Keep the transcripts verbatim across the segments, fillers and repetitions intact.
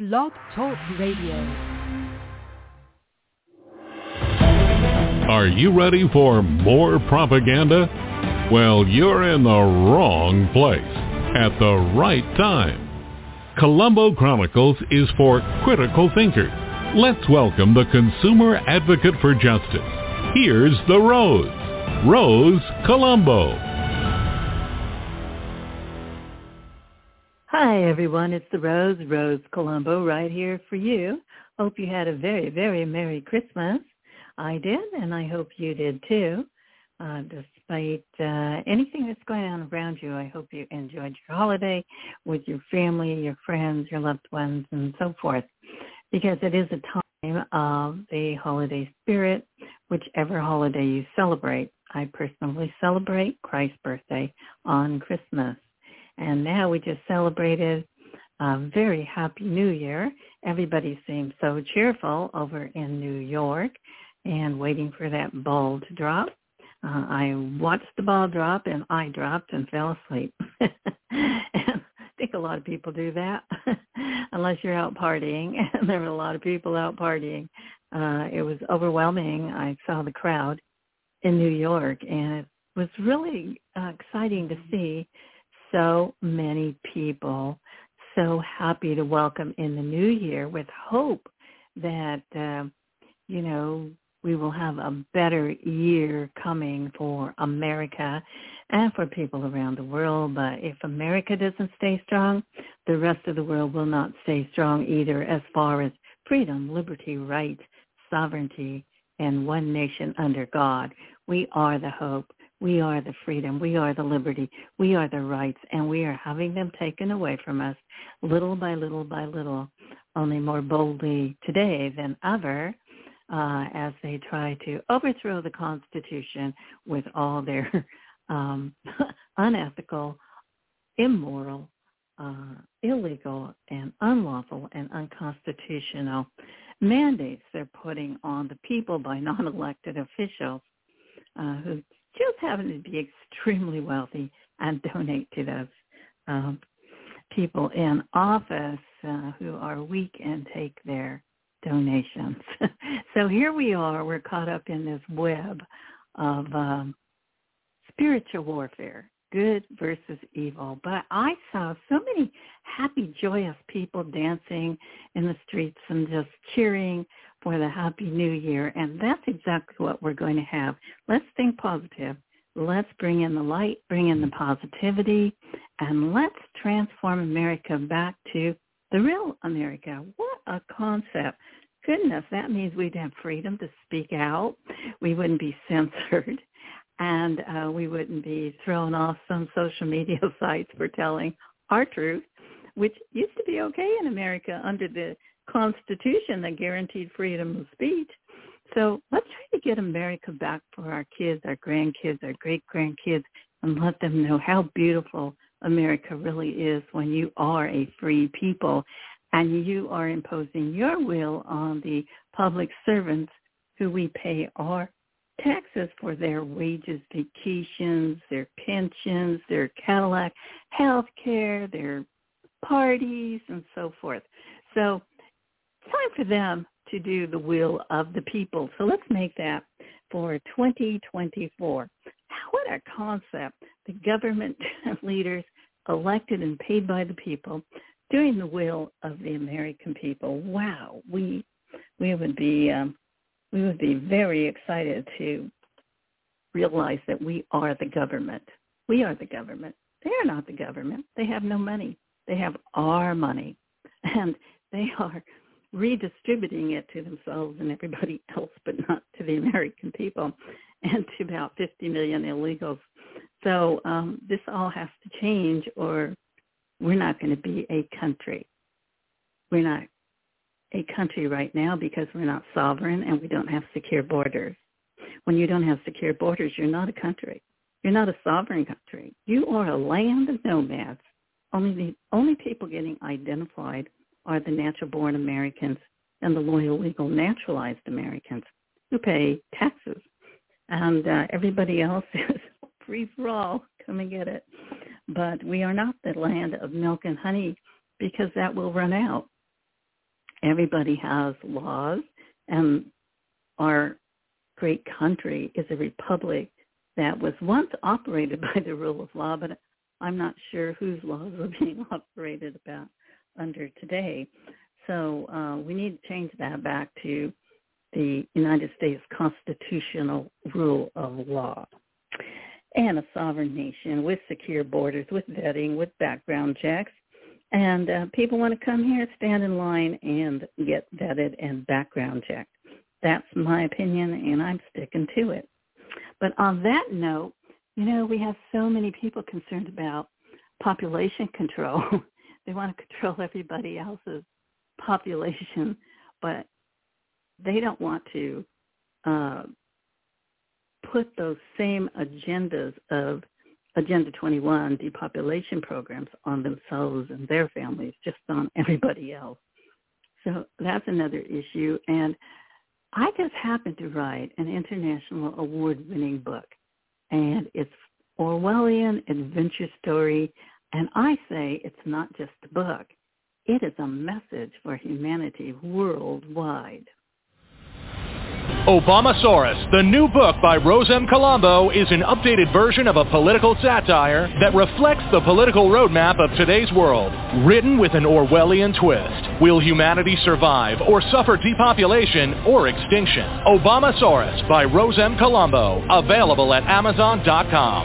Blog Talk Radio. Are you ready for more propaganda? Well, you're in the wrong place at the right time. Colombo Chronicles is for critical thinkers. Let's welcome the consumer advocate for justice. Here's the Rose, Rose Colombo. Hi, everyone. It's the Rose, Rose Colombo, right here for you. Hope you had a very, very Merry Christmas. I did, and I hope you did too. Uh, despite uh, anything that's going on around you, I hope you enjoyed your holiday with your family, your friends, your loved ones, and so forth, because it is a time of the holiday spirit, whichever holiday you celebrate. I personally celebrate Christ's birthday on Christmas. And now we just celebrated a very happy New Year. Everybody seems so cheerful over in New York and waiting for that ball to drop. Uh, I watched the ball drop, and I dropped and fell asleep. And I think a lot of people do that, unless you're out partying. And there were a lot of people out partying. Uh, it was overwhelming. I saw the crowd in New York, and it was really uh, exciting to see so many people so happy to welcome in the new year with hope that, uh, you know, we will have a better year coming for America and for people around the world. But if America doesn't stay strong, the rest of the world will not stay strong either, as far as freedom, liberty, rights, sovereignty, and one nation under God. We are the hope. We are the freedom. We are the liberty. We are the rights, and we are having them taken away from us little by little by little, only more boldly today than ever, uh, as they try to overthrow the Constitution with all their um, unethical, immoral, uh, illegal, and unlawful and unconstitutional mandates they're putting on the people by non-elected officials uh, who just happen to be extremely wealthy and donate to those um, people in office uh, who are weak and take their donations. So here we are. We're caught up in this web of um, spiritual warfare, good versus evil. But I saw so many happy, joyous people dancing in the streets and just cheering for the Happy New Year, and that's exactly what we're going to have. Let's think positive. Let's bring in the light, bring in the positivity, and let's transform America back to the real America. What a concept. Goodness, that means we'd have freedom to speak out. We wouldn't be censored, and uh, we wouldn't be thrown off some social media sites for telling our truth, which used to be okay in America under the Constitution that guaranteed freedom of speech. So let's try to get America back for our kids, our grandkids, our great-grandkids, and let them know how beautiful America really is when you are a free people and you are imposing your will on the public servants who we pay our taxes for their wages, vacations, their pensions, their Cadillac health care, their parties, and so forth. So time for them to do the will of the people. So let's make that for twenty twenty-four. What a concept. The government leaders elected and paid by the people doing the will of the American people. Wow. We we would be um, we would be very excited to realize that we are the government. We are the government. They are not the government. They have no money. They have our money. And they are redistributing it to themselves and everybody else, but not to the American people and to about fifty million illegals. So um, this all has to change, or we're not going to be a country. We're not a country right now because we're not sovereign and we don't have secure borders. When you don't have secure borders, you're not a country. You're not a sovereign country. You are a land of nomads. Only the only people getting identified are the natural-born Americans and the loyal, legal, naturalized Americans who pay taxes. And uh, everybody else is free for all. Come and get it. But we are not the land of milk and honey because that will run out. everybody has laws, and our great country is a republic that was once operated by the rule of law, but I'm not sure whose laws are being operated about under today. So uh, we need to change that back to the United States constitutional rule of law. And a sovereign nation with secure borders, with vetting, with background checks. And uh, people want to come here, stand in line, and get vetted and background checked. That's my opinion, and I'm sticking to it. But on that note, you know, we have so many people concerned about population control. They want to control everybody else's population, but they don't want to uh, put those same agendas of Agenda twenty-one, depopulation programs, on themselves and their families, just on everybody else. So that's another issue. And I just happened to write an international award-winning book, and it's Orwellian adventure story, and I say it's not just a book. It is a message for humanity worldwide. Obamasaurus, the new book by Rose M. Colombo, is an updated version of a political satire that reflects the political roadmap of today's world, written with an Orwellian twist. Will humanity survive or suffer depopulation or extinction? Obamasaurus by Rose M. Colombo, available at amazon dot com.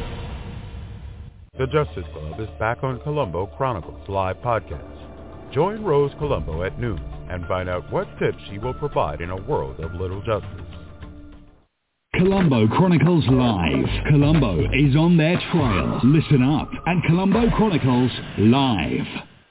The Justice Club is back on Colombo Chronicles Live podcast. Join Rose Colombo at noon and find out what tips she will provide in a world of little justice. Colombo Chronicles Live. Colombo is on their trail. Listen up at Colombo Chronicles Live.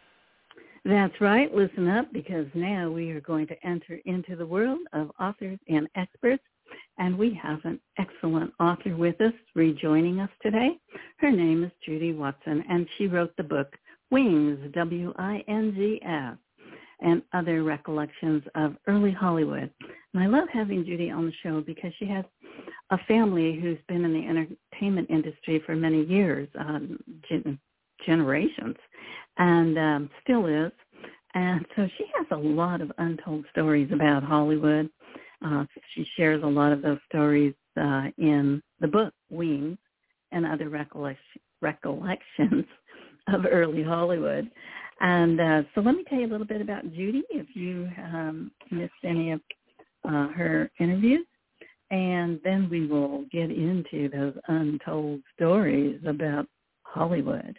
That's right. Listen up, because now we are going to enter into the world of authors and experts, and we have an excellent author with us rejoining us today. Her name is Judy Watson, and she wrote the book Wings, W I N G S, and Other Recollections of Early Hollywood. And I love having Judy on the show because she has a family who's been in the entertainment industry for many years, um, gen- generations, and um, still is. And so she has a lot of untold stories about Hollywood. Uh, she shares a lot of those stories uh, in the book, Wings, and Other Recollection- Recollections of Early Hollywood. And uh, so let me tell you a little bit about Judy if you um, missed any of uh, her interviews. And then we will get into those untold stories about Hollywood.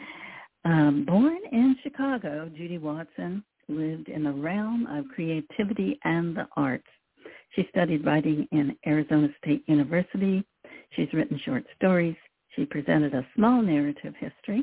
Um, born in Chicago, Judy Watson lived in the realm of creativity and the arts. She studied writing in Arizona State University. She's written short stories. She presented a small narrative history.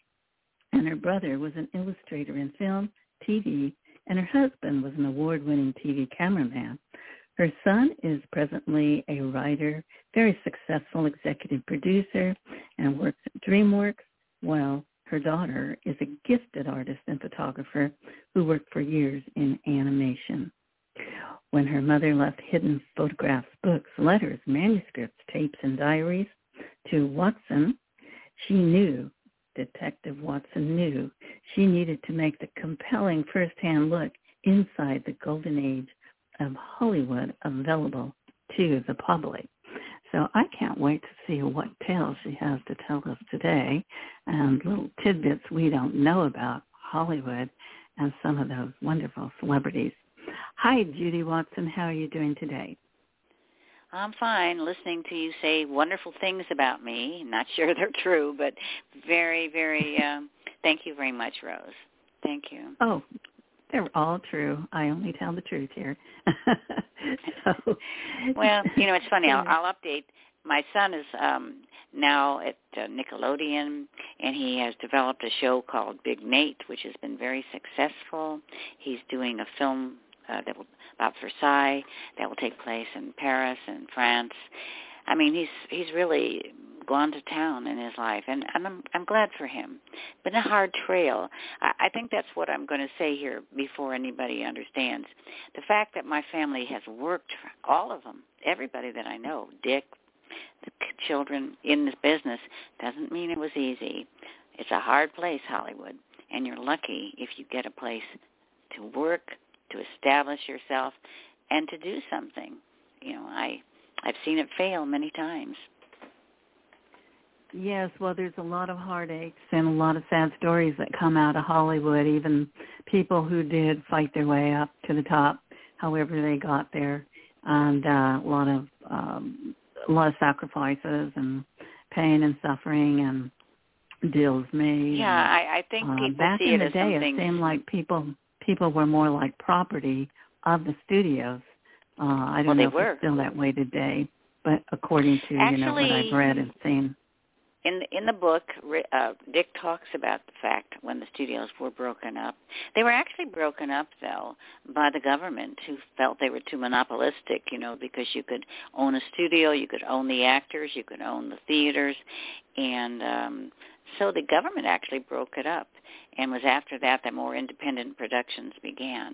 And her brother was an illustrator in film, T V, and her husband was an award-winning T V cameraman. Her son is presently a writer, very successful executive producer, and works at DreamWorks, while her daughter is a gifted artist and photographer who worked for years in animation. When her mother left hidden photographs, books, letters, manuscripts, tapes, and diaries to Watson, she knew Detective Watson knew she needed to make the compelling first-hand look inside the golden age of Hollywood available to the public. So I can't wait to see what tales she has to tell us today, and little tidbits we don't know about Hollywood and some of those wonderful celebrities. Hi, Judy Watson. How are you doing today? I'm fine, listening to you say wonderful things about me. Not sure they're true, but very, very, um, thank you very much, Rose. Thank you. Oh, they're all true. I only tell the truth here. so, well, you know, it's funny. I'll, I'll update. My son is um, now at uh, Nickelodeon, and he has developed a show called Big Nate, which has been very successful. He's doing a film uh, that will, about Versailles that will take place in Paris and France. I mean, he's he's really gone to town in his life, and, and I'm I'm glad for him. Been a hard trail. I, I think that's what I'm going to say here before anybody understands. The fact that my family has worked, all of them, everybody that I know, Dick, the children in this business, doesn't mean it was easy. It's a hard place, Hollywood, and you're lucky if you get a place to work, to establish yourself, and to do something. You know, I, I've seen it fail many times. Yes, well, there's a lot of heartaches and a lot of sad stories that come out of Hollywood, even people who did fight their way up to the top, however they got there, and uh, a lot of um, a lot of sacrifices and pain and suffering and deals made. Yeah, and, I, I think uh, people back see in it the as day, something. It seemed like people people were more like property of the studios. Uh, I don't well, know they if were. it's still that way today, but according to Actually, you know what I've read and seen. In the, in the book, uh, Dick talks about the fact when the studios were broken up. They were actually broken up, though, by the government, who felt they were too monopolistic, you know, because you could own a studio, you could own the actors, you could own the theaters, and um, so the government actually broke it up. And it was after that that more independent productions began.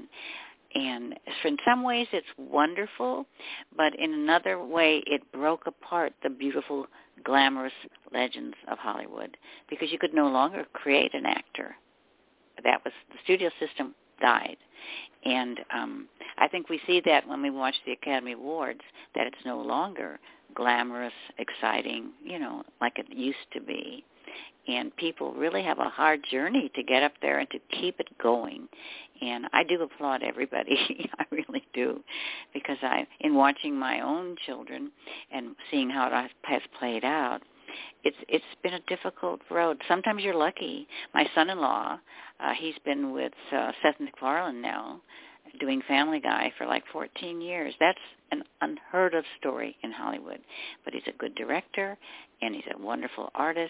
And in some ways it's wonderful, but in another way it broke apart the beautiful, glamorous legends of Hollywood because you could no longer create an actor. That was, the studio system died. And um, I think we see that when we watch the Academy Awards, that it's no longer glamorous, exciting, you know, like it used to be. And people really have a hard journey to get up there and to keep it going. And I do applaud everybody. I really do. Because I, in watching my own children and seeing how it has played out, it's it's been a difficult road. Sometimes you're lucky. My son-in-law, uh, he's been with uh, Seth MacFarlane now, doing Family Guy for like fourteen years. That's an unheard of story in Hollywood. But he's a good director, and he's a wonderful artist,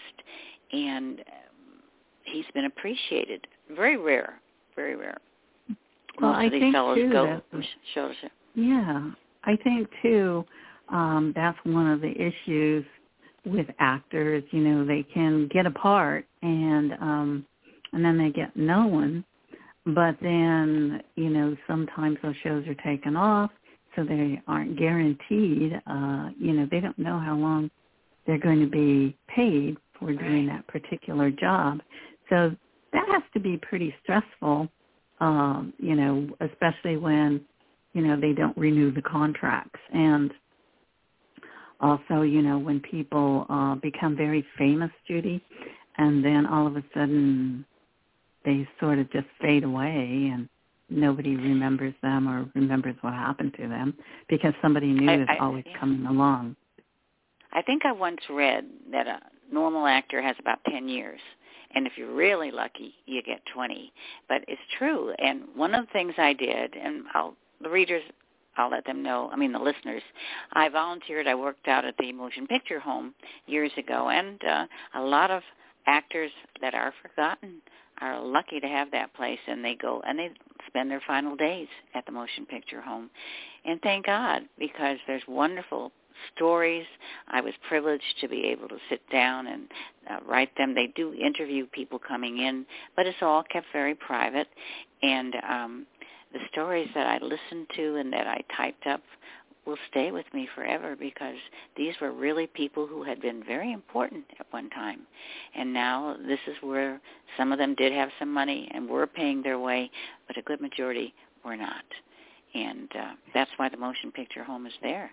and um, he's been appreciated. Very rare, very rare. Well, Most I of these think fellows too, go that, shows it. Yeah, I think too um, that's one of the issues with actors. You know, they can get a part and um, and then they get no one. But then, you know, sometimes those shows are taken off, so they aren't guaranteed. Uh, you know, they don't know how long they're going to be paid for doing that particular job. So that has to be pretty stressful, um, you know, especially when, you know, they don't renew the contracts. And also, you know, when people uh, become very famous, Judy, and then all of a sudden they sort of just fade away and nobody remembers them or remembers what happened to them because somebody new I, is I, always yeah. coming along. I think I once read that a normal actor has about ten years. And if you're really lucky, you get twenty. But it's true. And one of the things I did, and I'll, the readers, I'll let them know, I mean the listeners, I volunteered. I worked out at the Motion Picture Home years ago. And uh, a lot of actors that are forgotten are lucky to have that place, and they go and they spend their final days at the Motion Picture Home. And thank God, because there's wonderful stories. I was privileged to be able to sit down and uh, write them. They do interview people coming in, but it's all kept very private. And um, the stories that I listened to and that I typed up will stay with me forever because these were really people who had been very important at one time. And now this is where some of them did have some money and were paying their way, but a good majority were not. And uh, that's why the Motion Picture Home is there.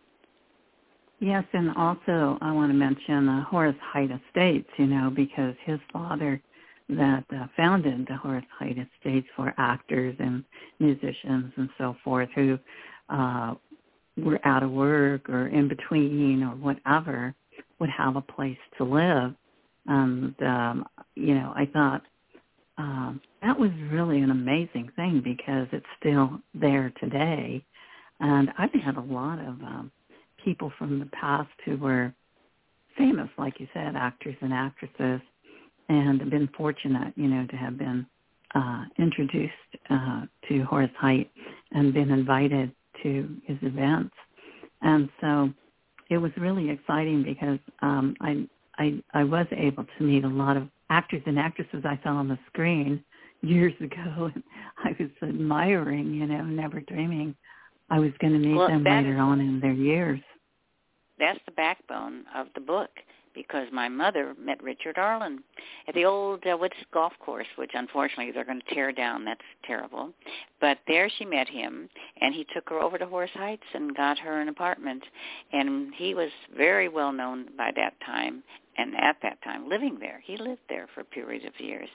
Yes, and also I want to mention uh, Horace Heidt Estates, you know, because his father that uh, founded the Horace Heidt Estates for actors and musicians and so forth who uh, were out of work or in between or whatever would have a place to live. And, um, you know, I thought um, that was really an amazing thing because it's still there today. And I've had a lot of um, people from the past who were famous, like you said, actors and actresses, and have been fortunate, you know, to have been uh, introduced uh, to Horace Heidt and been invited to his events. And so it was really exciting because um, I, I I was able to meet a lot of actors and actresses I saw on the screen years ago. And I was admiring, you know, never dreaming I was going to meet well, them later is, on in their years. That's the backbone of the book, because my mother met Richard Arlen at the old uh, Woods Golf Course, which unfortunately they're going to tear down. That's terrible. But there she met him, and he took her over to Horace Heights and got her an apartment. And he was very well known by that time, and at that time living there. He lived there for a period of years.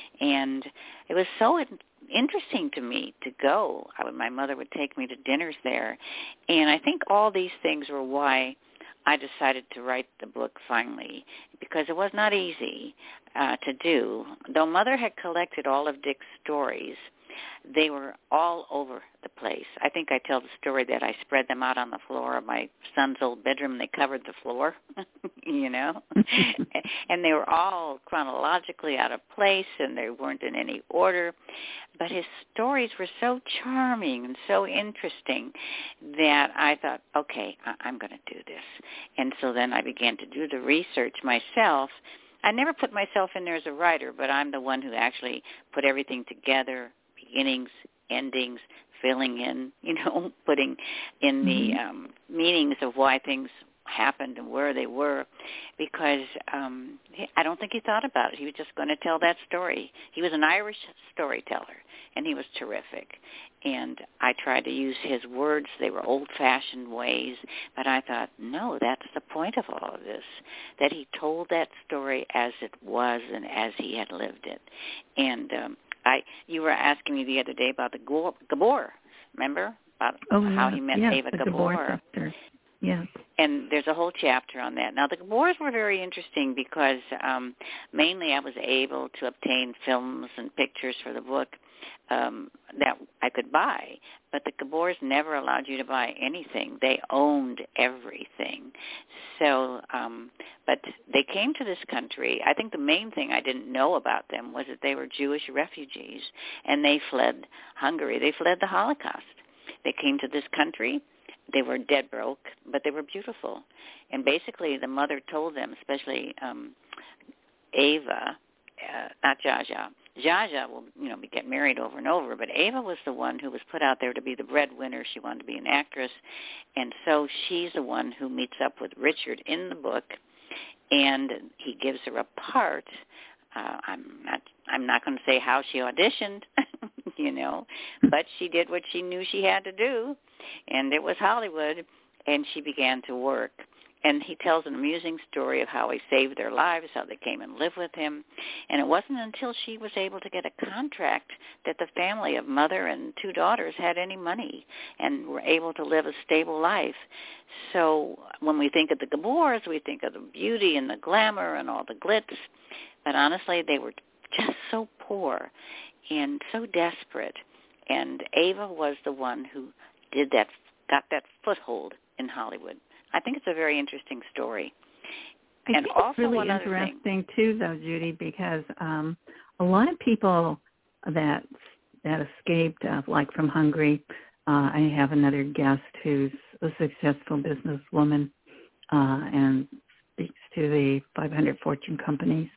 And it was so in- interesting to me to go. I would, my mother would take me to dinners there. And I think all these things were why I decided to write the book finally, because it was not easy uh, to do. Though Mother had collected all of Dick's stories, they were all over the place. I think I tell the story that I spread them out on the floor of my son's old bedroom. They covered the floor, you know, and they were all chronologically out of place, and they weren't in any order. But his stories were so charming and so interesting that I thought, okay, I- I'm going to do this. And so then I began to do the research myself. I never put myself in there as a writer, but I'm the one who actually put everything together, beginnings, endings, filling in, you know, putting in the um, meanings of why things happened and where they were, because um, he, I don't think he thought about it. He was just going to tell that story. He was an Irish storyteller, and he was terrific. And I tried to use his words. They were old-fashioned ways, but I thought, no, that's the point of all of this, that he told that story as it was and as he had lived it. And um, I, you were asking me the other day about the Gabor, Gabor remember? About oh, how yeah. he met yes, Ava the Gabor. Gabor sisters. Yes. And there's a whole chapter on that. Now, the Gabors were very interesting because um, mainly I was able to obtain films and pictures for the book um, that I could buy. But the Gabors never allowed you to buy anything. They owned everything. So, um, but they came to this country. I think the main thing I didn't know about them was that they were Jewish refugees, and they fled Hungary. They fled the Holocaust. They came to this country. They were dead broke, but they were beautiful. And basically the mother told them, especially um, Ava, uh, not Jaja. Jaja will, you know, get married over and over, but Ava was the one who was put out there to be the breadwinner. She wanted to be an actress. And so she's the one who meets up with Richard in the book, and he gives her a part. Uh, I'm not I'm not going to say how she auditioned, you know, but she did what she knew she had to do, and it was Hollywood, and she began to work. And he tells an amusing story of how he saved their lives, how they came and lived with him. And it wasn't until she was able to get a contract that the family of mother and two daughters had any money and were able to live a stable life. So when we think of the Gabors, we think of the beauty and the glamour and all the glitz. But honestly, they were just so poor and so desperate. And Ava was the one who did that, got that foothold in Hollywood. I think it's a very interesting story. I and think also it's really one interesting thing. too, though, Judy, because um, a lot of people that that escaped, uh, like from Hungary, uh, I have another guest who's a successful businesswoman uh, and speaks to the five hundred Fortune companies.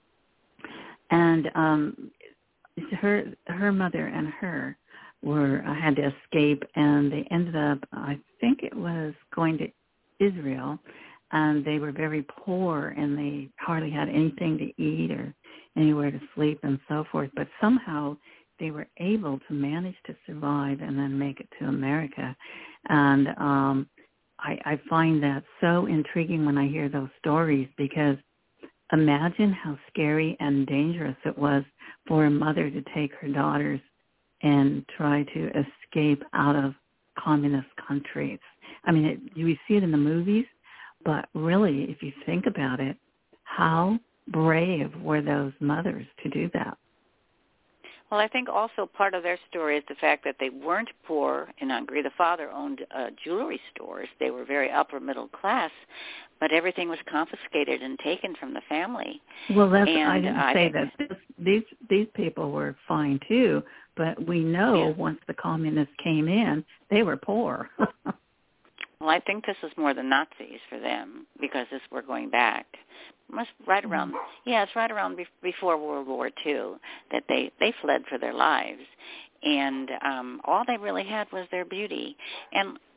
And um, her her mother and her were uh, had to escape, and they ended up, I think it was going to Israel, and they were very poor, and they hardly had anything to eat or anywhere to sleep and so forth. But somehow they were able to manage to survive and then make it to America. And um, I, I find that so intriguing when I hear those stories, because imagine how scary and dangerous it was for a mother to take her daughters and try to escape out of communist countries. I mean, it, you see it in the movies, but really, if you think about it, how brave were those mothers to do that? Well, I think also part of their story is the fact that they weren't poor in Hungary. The father owned uh, jewelry stores. They were very upper middle class, but everything was confiscated and taken from the family. Well, that's, and I didn't I say think, that. This, these these people were fine too, but we know yeah. once the communists came in, they were poor. Well, I think this is more the Nazis for them, because this we're going back. Must right around, yeah, it's right around be, before World War Two that they they fled for their lives, and um, all they really had was their beauty. And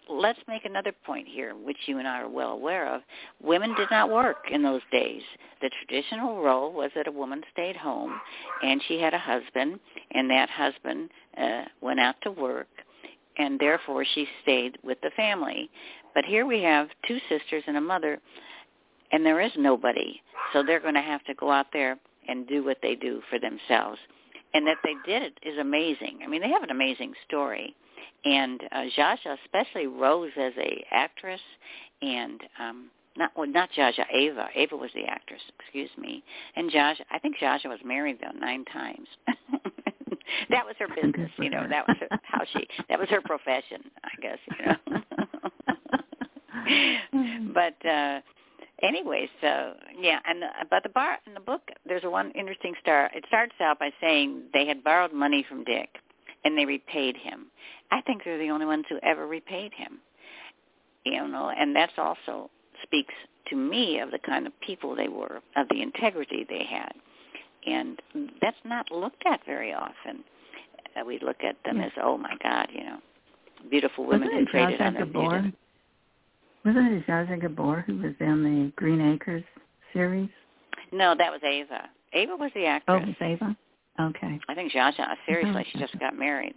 let's make another point here, which you and I are well aware of. Women did not work in those days. The traditional role was that a woman stayed home, and she had a husband, and that husband uh, went out to work, and therefore she stayed with the family. But here we have two sisters and a mother, and there is nobody, so they're going to have to go out there and do what they do for themselves. And that they did it is amazing. I mean, they have an amazing story. And uh, Zsa Zsa, especially Rose as a actress, and um, not well, not Zsa Zsa, Ava. Ava was the actress, excuse me. And Zsa Zsa, I think Zsa Zsa was married though nine times. That was her business, you know. That was her, how she. That was her profession, I guess, you know. But uh, anyway, so yeah, and uh, but the bar in the book, there's a one interesting start. It starts out by saying they had borrowed money from Dick, and they repaid him. I think they're the only ones who ever repaid him, you know, and that's also speaks to me of the kind of people they were, of the integrity they had, and that's not looked at very often. Uh, we look at them yeah. as, oh my God, you know, beautiful women who traded on their beauty. Wasn't it Zsa Zsa Gabor who was in the Green Acres series? No, that was Ava. Ava was the actress. Oh, it was Ava? Okay. I think Zsa Zsa, seriously, she just got married.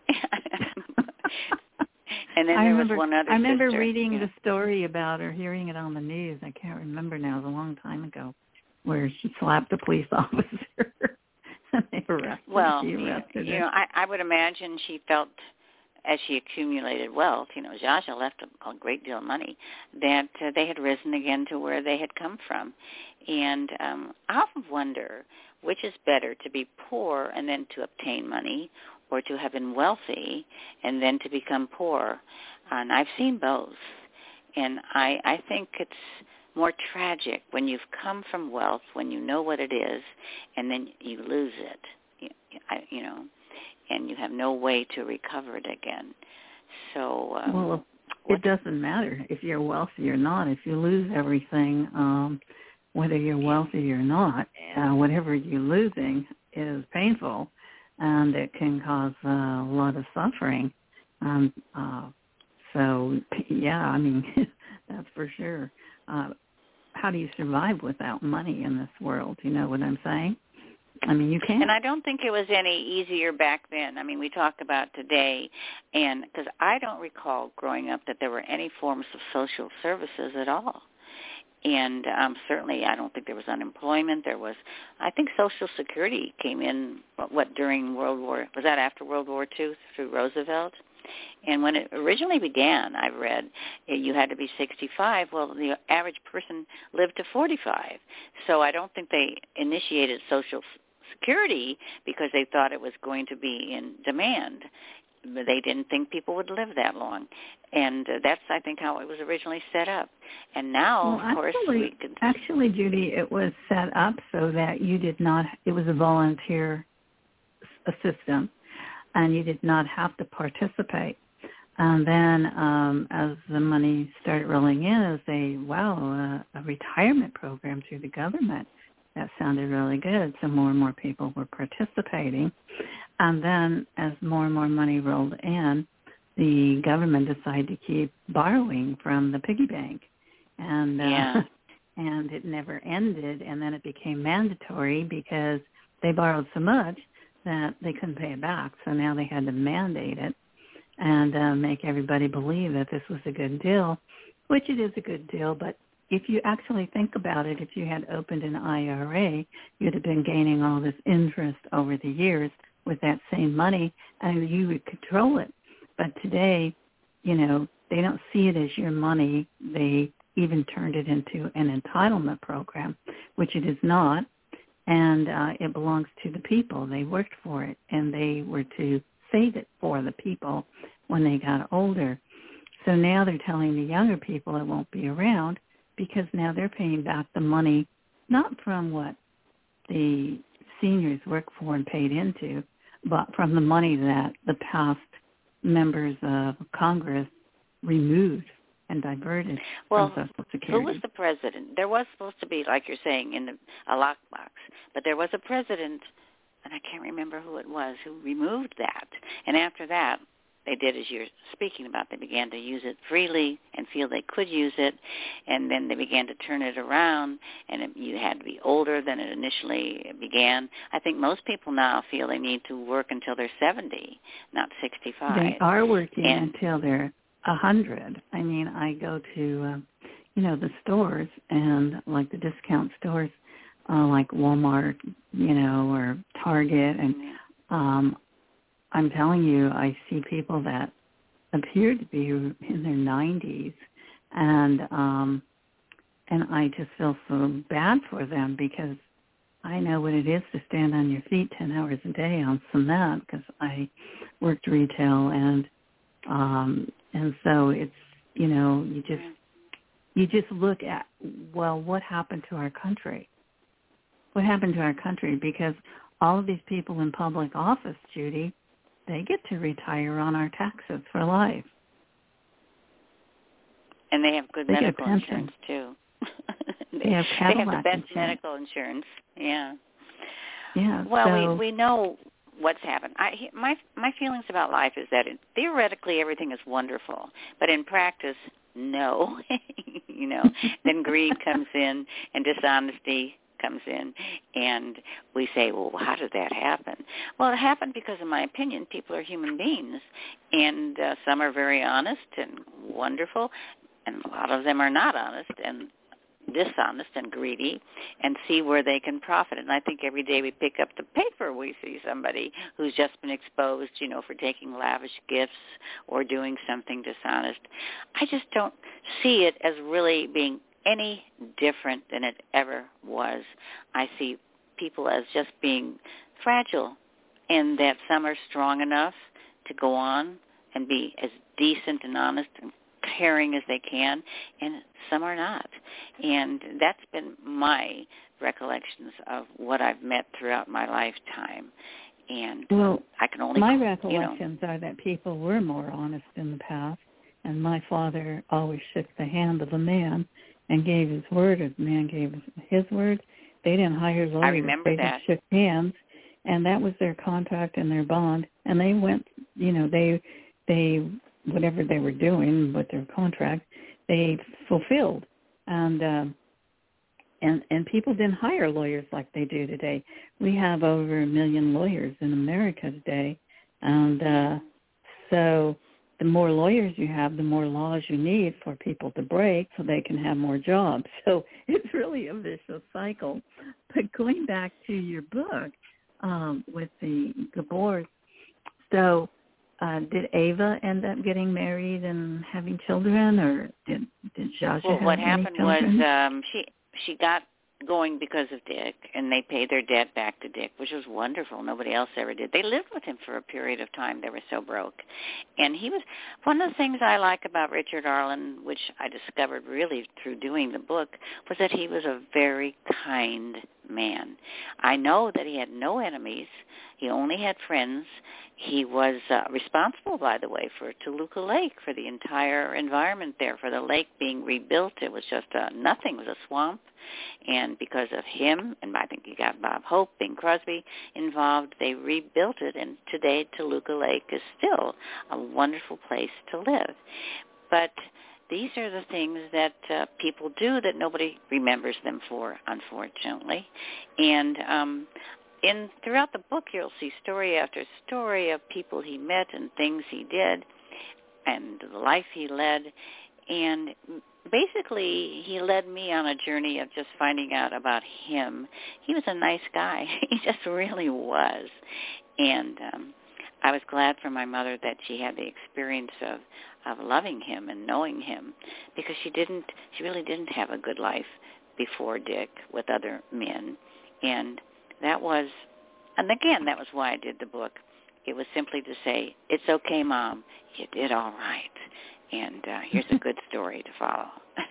And then I there remember, was one other I remember sister. reading yeah. the story about her, hearing it on the news. I can't remember now. It was a long time ago, where she slapped a police officer and they arrested well, she arrested you her. know, I, I would imagine she felt, as she accumulated wealth, you know, Zsa Zsa left a, a great deal of money, that uh, they had risen again to where they had come from. And um, I often wonder which is better, to be poor and then to obtain money, or to have been wealthy and then to become poor. And I've seen both. And I, I think it's more tragic when you've come from wealth, when you know what it is, and then you lose it, you, I, you know, and you have no way to recover it again. So um, well, it doesn't matter if you're wealthy or not. If you lose everything, um, whether you're wealthy or not, uh, whatever you're losing is painful, and it can cause uh, a lot of suffering. Um, uh, so, yeah, I mean, that's for sure. Uh, how do you survive without money in this world? You know what I'm saying? I mean, you can't. And I don't think it was any easier back then. I mean, we talk about today, and because I don't recall growing up that there were any forms of social services at all. And um, certainly I don't think there was unemployment. There was, I think Social Security came in, what, what during World War, was that after World War Two through Roosevelt? And when it originally began, I've read, you had to be sixty-five. Well, the average person lived to forty-five. So I don't think they initiated Social Security because they thought it was going to be in demand. They didn't think people would live that long. And uh, that's, I think, how it was originally set up. And now, well, of course, actually, we could... Actually, Judy, it was set up so that you did not, it was a volunteer s- system, and you did not have to participate. And then um, as the money started rolling in, as they, wow, uh, a retirement program through the government, that sounded really good. So more and more people were participating. And then as more and more money rolled in, the government decided to keep borrowing from the piggy bank. And, uh, yeah. and it never ended. And then it became mandatory because they borrowed so much that they couldn't pay it back. So now they had to mandate it and uh, make everybody believe that this was a good deal, which it is a good deal. But if you actually think about it, if you had opened an I R A, you'd have been gaining all this interest over the years with that same money, and you would control it. But today, you know, they don't see it as your money. They even turned it into an entitlement program, which it is not, and uh, it belongs to the people. They worked for it, and they were to save it for the people when they got older. So now they're telling the younger people it won't be around because now they're paying back the money, not from what the seniors worked for and paid into, but from the money that the past members of Congress removed and diverted well, from Social Security. Who was the president? There was supposed to be, like you're saying, in the, a lockbox, but there was a president, and I can't remember who it was, who removed that. And after that, they did as you're speaking about. They began to use it freely and feel they could use it, and then they began to turn it around, and it, you had to be older than it initially began. I think most people now feel they need to work until they're seventy, not sixty-five. They are working and, until they're a hundred. I mean, I go to, uh, you know, the stores, and like the discount stores, uh, like Walmart, you know, or Target, and um, I'm telling you, I see people that appear to be in their nineties, and um, and I just feel so bad for them, because I know what it is to stand on your feet ten hours a day on cement, because I worked retail, and um, and so it's, you know, you just you just look at, well, what happened to our country? What happened to our country? Because all of these people in public office, Judy, they get to retire on our taxes for life. And they have good they medical insurance, too. they, they have Cadillac They have the best insurance. medical insurance, yeah. Yeah. Well, so, we, we know what's happened. I, my, my feelings about life is that it, theoretically everything is wonderful, but in practice, no. you know, then greed comes in and dishonesty comes in, and we say, well, how did that happen? Well, it happened because, in my opinion, people are human beings, and uh, some are very honest and wonderful, and a lot of them are not honest and dishonest and greedy, and see where they can profit. And I think every day we pick up the paper, we see somebody who's just been exposed, you know, for taking lavish gifts or doing something dishonest. I just don't see it as really being any different than it ever was. I see people as just being fragile, and that some are strong enough to go on and be as decent and honest and caring as they can, and some are not. And that's been my recollections of what I've met throughout my lifetime. And well, I can only, my you know, recollections are that people were more honest in the past, and my father always shook the hand of a man and gave his word, as the man gave his word. They didn't hire lawyers. I remember they that. just shook hands, and that was their contract and their bond. And they went, you know, they, they, whatever they were doing with their contract, they fulfilled. And uh, and and people didn't hire lawyers like they do today. We have over a million lawyers in America today, and uh, so the more lawyers you have, the more laws you need for people to break so they can have more jobs. So it's really a vicious cycle. But going back to your book um, with the Gabors, so uh, did Ava end up getting married and having children, or did did Zsa Zsa well, have what any happened children? was um, she she got going because of Dick, and they paid their debt back to Dick, which was wonderful. Nobody else ever did. They lived with him for a period of time. They were so broke. And he was, one of the things I like about Richard Arlen, which I discovered really through doing the book, was that he was a very kind man. I know that he had no enemies. He only had friends. He was uh, responsible, by the way, for Toluca Lake, for the entire environment there, for the lake being rebuilt. It was just a, nothing. It was a swamp. And because of him, and I think you got Bob Hope, Bing Crosby involved, they rebuilt it. And today Toluca Lake is still a wonderful place to live. But these are the things that uh, people do that nobody remembers them for, unfortunately. And um, in throughout the book, you'll see story after story of people he met and things he did and the life he led. And basically, he led me on a journey of just finding out about him. He was a nice guy. He just really was. And um, I was glad for my mother that she had the experience of, of loving him and knowing him, because she didn't, she really didn't have a good life before Dick with other men. And that was, and again, that was why I did the book. It was simply to say, it's okay, Mom, you did all right. And uh, here's a good story to follow.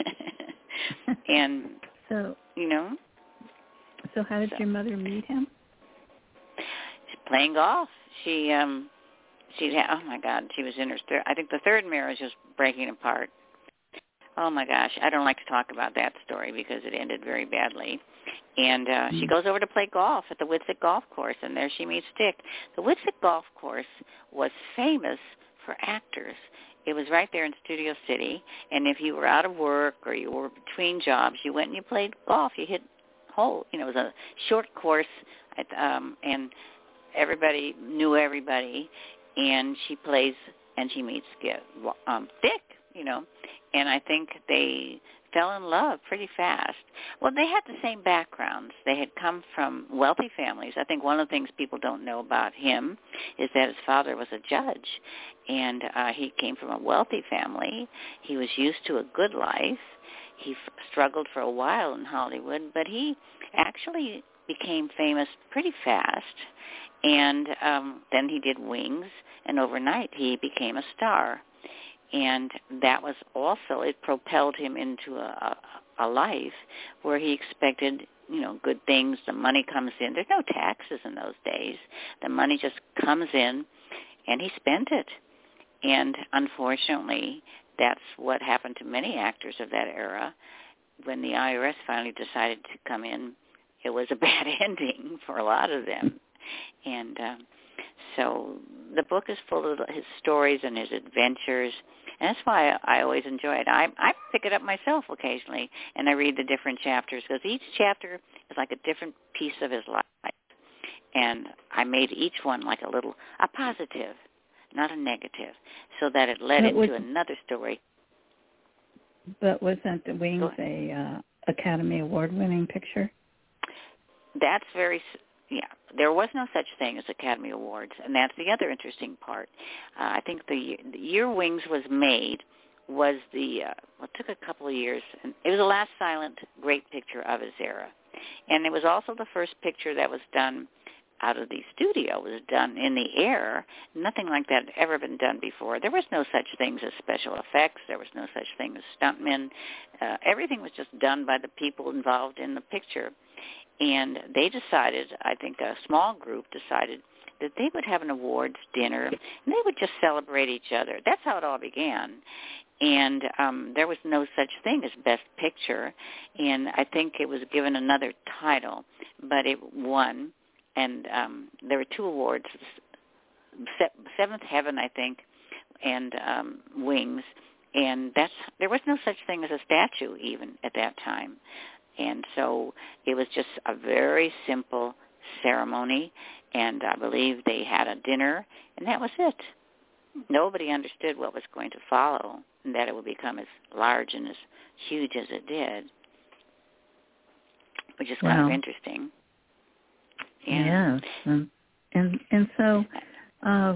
And, so, you know. So how did so. your mother meet him? Playing golf. She, um, she had, oh, my God, she was in her, thir- I think the third marriage was breaking apart. Oh, my gosh, I don't like to talk about that story because it ended very badly. And uh, mm-hmm. she goes over to play golf at the Whitsick Golf Course, and there she meets Dick. The Whitsick Golf Course was famous for actors. It was right there in Studio City, and if you were out of work or you were between jobs, you went and you played golf. You hit hole. You know, it was a short course, at, um, and everybody knew everybody. And she plays and she meets um, Dick. You know, and I think they fell in love pretty fast. Well, they had the same backgrounds. They had come from wealthy families. I think one of the things people don't know about him is that his father was a judge, and uh, he came from a wealthy family. He was used to a good life. He f- struggled for a while in Hollywood, but he actually became famous pretty fast, and um, then he did Wings, and overnight he became a star. And that was also, it propelled him into a, a life where he expected, you know, good things. The money comes in. There's no taxes in those days. The money just comes in, and he spent it. And unfortunately, that's what happened to many actors of that era. When the I R S finally decided to come in, it was a bad ending for a lot of them. And um, so the book is full of his stories and his adventures, and that's why I, I always enjoy it. I, I pick it up myself occasionally, and I read the different chapters, because each chapter is like a different piece of his life. And I made each one like a little, a positive, not a negative, so that it led but into was, another story. But wasn't The Wings a uh, Academy Award-winning picture? That's very... Yeah, there was no such thing as Academy Awards, and that's the other interesting part. Uh, I think the, the year Wings was made was the, uh, well, it took a couple of years, and it was the last silent great picture of his era. And it was also the first picture that was done out of the studio. It was done in the air. Nothing like that had ever been done before. There was no such things as special effects. There was no such thing as stuntmen. Uh, everything was just done by the people involved in the picture. And they decided, I think a small group decided, that they would have an awards dinner, and they would just celebrate each other. That's how it all began. And um, there was no such thing as Best Picture, and I think it was given another title, but it won. And um, there were two awards, Seventh Heaven, I think, and um, Wings. And that's there was no such thing as a statue even at that time. And so it was just a very simple ceremony, and I believe they had a dinner, and that was it. Nobody understood what was going to follow, and that it would become as large and as huge as it did, which is kind wow. of interesting. Yeah. Yes, and and, and so, uh,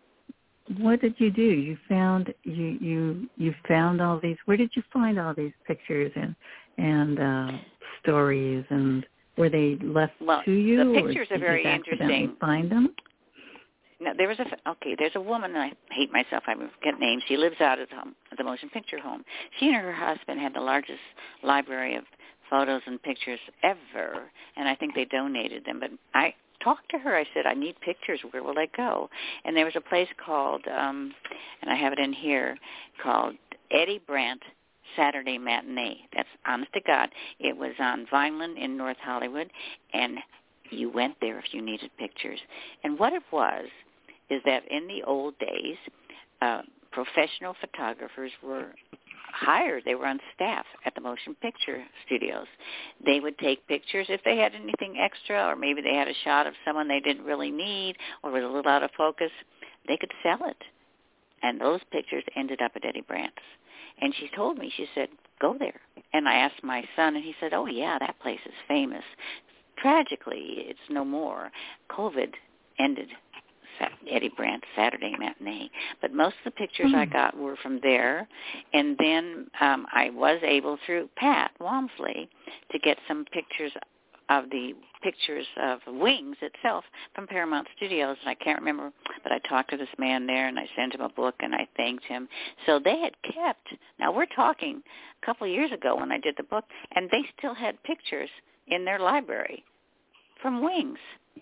what did you do? You found you you you found all these. Where did you find all these pictures and and uh, stories, and were they left well, to you? The pictures or are very did you interesting. Find them? No, there was a okay. There's a woman, and I hate myself. I forget names. She lives out at, home, at the motion picture home. She and her husband had the largest library of photos and pictures ever, and I think they donated them. But I talked to her. I said, I need pictures. Where will I go? And there was a place called, um, and I have it in here, called Eddie Brandt Saturday Matinee. That's honest to God. It was on Vineland in North Hollywood, and you went there if you needed pictures. And what it was is that in the old days, uh, professional photographers were hired. They were on staff at the motion picture studios. They would take pictures if they had anything extra, or maybe they had a shot of someone they didn't really need or was a little out of focus. They could sell it. And those pictures ended up at Eddie Brandt's. And she told me, she said, go there. And I asked my son, and he said, oh, yeah, that place is famous. Tragically, it's no more. COVID ended Eddie Brandt's Saturday Matinee. But most of the pictures mm. I got were from there. And then um, I was able, through Pat Walmsley, to get some pictures of the pictures of Wings itself from Paramount Studios. And I can't remember, but I talked to this man there, and I sent him a book, and I thanked him. So they had kept, now we're talking a couple of years ago when I did the book, and they still had pictures in their library from Wings.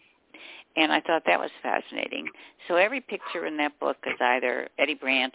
And I thought that was fascinating. So every picture in that book is either Eddie Brandt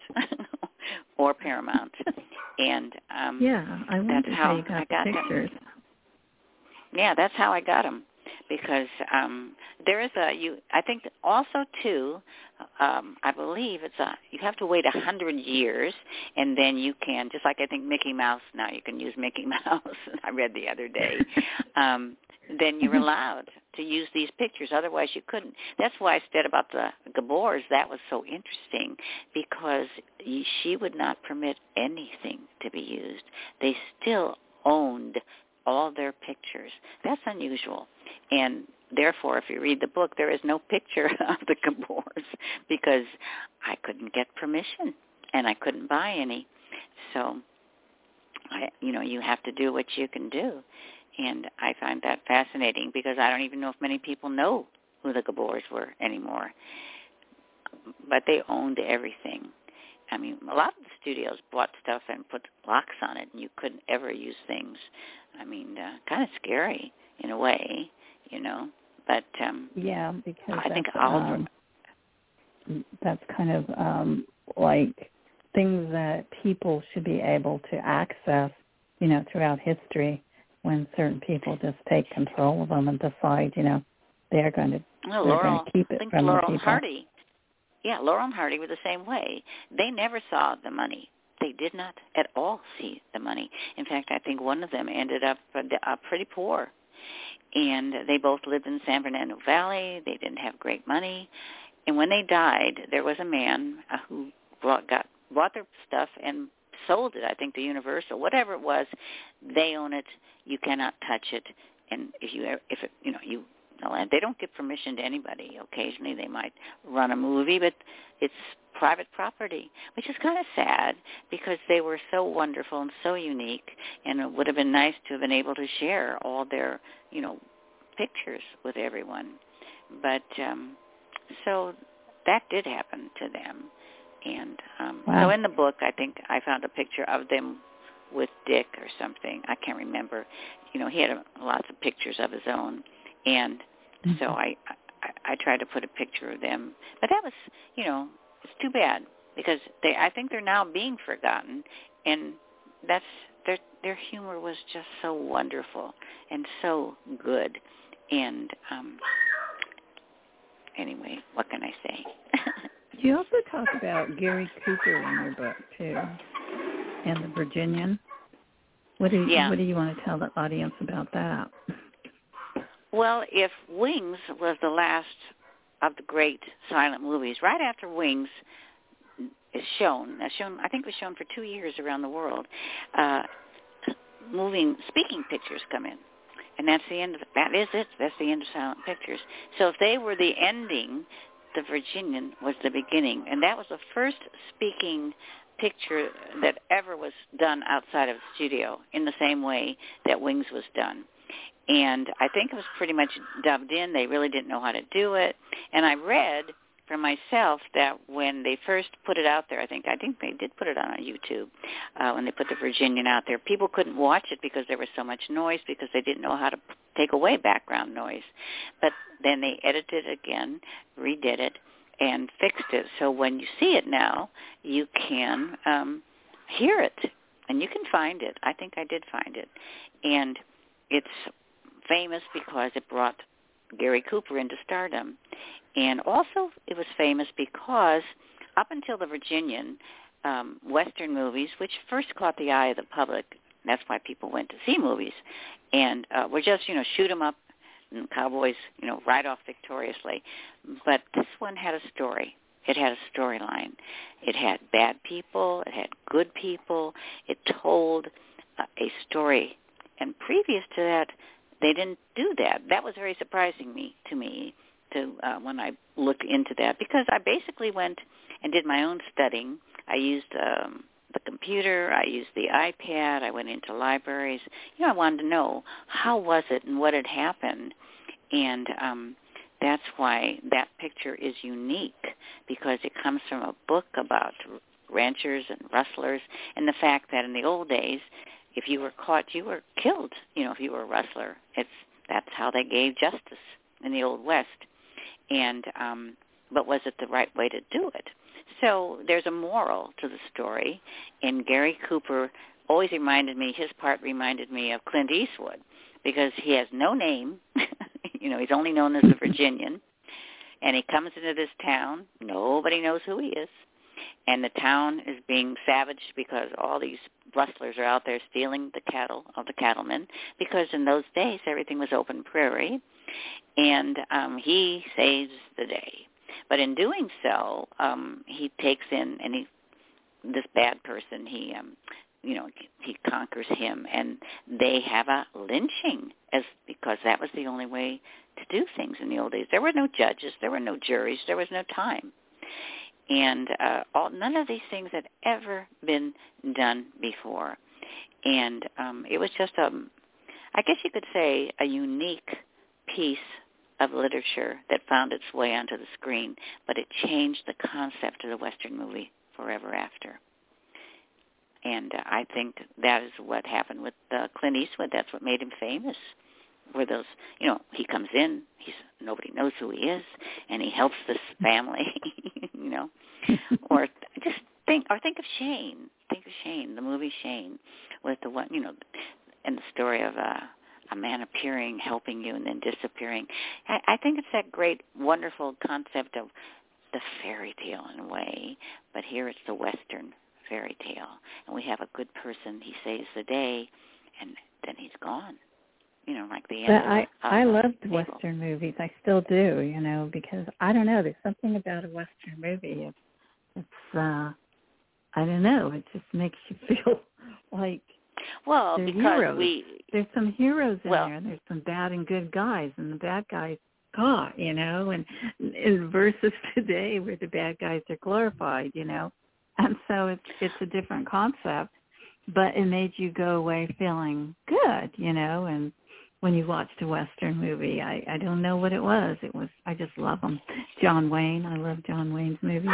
or Paramount. And um, yeah, I wonder that's how how you got I got the pictures. them. Yeah, that's how I got them. because um, there is a you. I think also too. Um, I believe it's a. You have to wait a hundred years, and then you can. Just like I think Mickey Mouse now, you can use Mickey Mouse. I read the other day. Um, then you're allowed to use these pictures. Otherwise, you couldn't. That's why I said about the Gabors, that was so interesting, because she would not permit anything to be used. They still owned all their pictures. That's unusual. And therefore, if you read the book, there is no picture of the Gabors because I couldn't get permission, and I couldn't buy any. So, I, you know, you have to do what you can do. And I find that fascinating because I don't even know if many people know who the Gabors were anymore. But they owned everything. I mean, a lot of the studios bought stuff and put locks on it, and you couldn't ever use things. I mean, uh, kind of scary in a way, you know. But um, yeah, because I think that's, Oliver. Um, that's kind of um, like things that people should be able to access, you know, throughout history. When certain people just take control of them and decide, you know, they're going to, well, they're Laurel, going to keep it I think from Laurel the people. And Hardy. Yeah, Laurel and Hardy were the same way. They never saw the money. They did not at all see the money. In fact, I think one of them ended up uh, pretty poor. And they both lived in San Fernando Valley. They didn't have great money. And when they died, there was a man uh, who brought, got, bought their stuff and sold it, I think, to Universal, whatever it was. They own it. You cannot touch it, and if you, if it, you know, you, they don't give permission to anybody. Occasionally, they might run a movie, but it's private property, which is kind of sad because they were so wonderful and so unique, and it would have been nice to have been able to share all their, you know, pictures with everyone. But um, so that did happen to them, and um, wow. So in the book, I think I found a picture of them with Dick or something. I can't remember. You know, he had a, lots of pictures of his own, and mm-hmm. so I, I I tried to put a picture of them. But that was, you know, it's too bad because they I think they're now being forgotten, and that's their their humor was just so wonderful and so good. And um, anyway, what can I say? You also talk about Gary Cooper in your book too. And the Virginian. What do you, yeah. what do you want to tell the audience about that? Well, if Wings was the last of the great silent movies, right after Wings is shown, shown I think it was shown for two years around the world, uh, moving speaking pictures come in, and that's the end of that is it. That's the end of silent pictures. So if they were the ending, the Virginian was the beginning, and that was the first speaking picture that ever was done outside of the studio in the same way that Wings was done. And I think it was pretty much dubbed in. They really didn't know how to do it. And I read for myself that when they first put it out there, I think I think they did put it on YouTube, uh, when they put the Virginian out there, people couldn't watch it because there was so much noise because they didn't know how to take away background noise. But then they edited it again, redid it, and fixed it. So when you see it now, you can um, hear it, and you can find it. I think I did find it. And it's famous because it brought Gary Cooper into stardom. And also it was famous because up until the Virginian, um, Western movies, which first caught the eye of the public, that's why people went to see movies, and uh, were just, you know, shoot 'em up, and cowboys, you know, ride off victoriously. But this one had a story. It had a storyline. It had bad people. It had good people. It told uh, a story. And previous to that, they didn't do that. That was very surprising me to me to uh, when I looked into that, because I basically went and did my own studying. I used um, the computer. I used the iPad. I went into libraries. You know, I wanted to know how was it and what had happened. And um, that's why that picture is unique, because it comes from a book about ranchers and rustlers, and the fact that in the old days, if you were caught, you were killed, you know, if you were a rustler. It's that's how they gave justice in the Old West. And um, but was it the right way to do it? So there's a moral to the story, and Gary Cooper always reminded me, his part reminded me of Clint Eastwood, because he has no name. You know, he's only known as a Virginian. And he comes into this town. Nobody knows who he is. And the town is being savaged because all these rustlers are out there stealing the cattle of the cattlemen, because in those days everything was open prairie. And um, he saves the day. But in doing so, um, he takes in, and he, this bad person, he, um, you know, he conquers him, and they have a lynching, as because that was the only way to do things in the old days. There were no judges, there were no juries, there was no time. And uh, all, none of these things had ever been done before. And um, it was just, a, I guess you could say, a unique piece of literature that found its way onto the screen, but it changed the concept of the Western movie forever after. And uh, I think that is what happened with uh, Clint Eastwood. That's what made him famous. Were those, you know, he comes in, he's nobody knows who he is, and he helps this family, you know. Or just think, or think of Shane. Think of Shane, the movie Shane, with the one, you know, and the story of a, a man appearing, helping you, and then disappearing. I, I think it's that great, wonderful concept of the fairy tale in a way, but here it's the Western fairy tale, and we have a good person. He saves the day, and then he's gone. You know, like the end. But I, of, I of loved table. Western movies. I still do, you know, because I don't know. There's something about a Western movie. It's, it's uh, I don't know. It just makes you feel like well, they're because heroes. we there's some heroes in well, there. There's some bad and good guys, and the bad guys caught, you know, and, and versus today where the bad guys are glorified, you know, and so it's it's a different concept, but it made you go away feeling good, you know, and when you watched a Western movie, I, I don't know what it was. It was I just love them. John Wayne, I love John Wayne's movies.